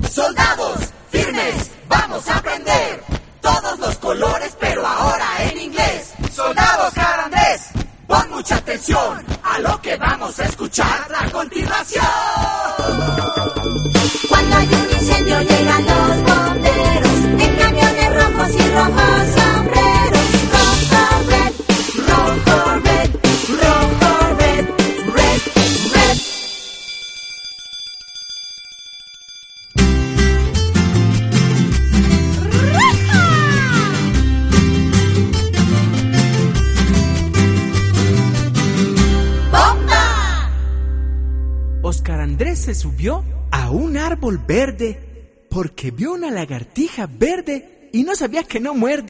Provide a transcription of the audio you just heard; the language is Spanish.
Soldados, firmes, vamos a aprender todos los colores, pero ahora en inglés. Soldados Oscar Andrés, pon mucha atención a lo que vamos a escuchar a continuación. Cuando hay un incendio llegan los bomberos en camiones rojos y rojos sombreros. Rojo, red, rojo, red, rojo, red, red, red. ¡Bomba! Oscar Andrés se subió a un árbol verde porque vio una lagartija verde y no sabía que no muerde.